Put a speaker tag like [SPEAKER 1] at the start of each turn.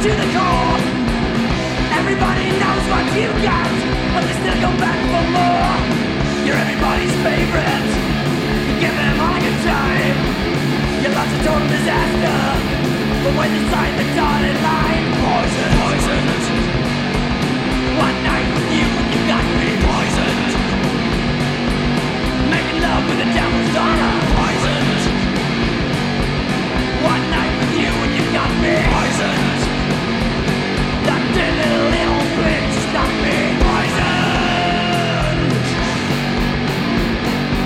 [SPEAKER 1] to the core. Everybody knows what you got, but they still go back for more. You're everybody's favorite.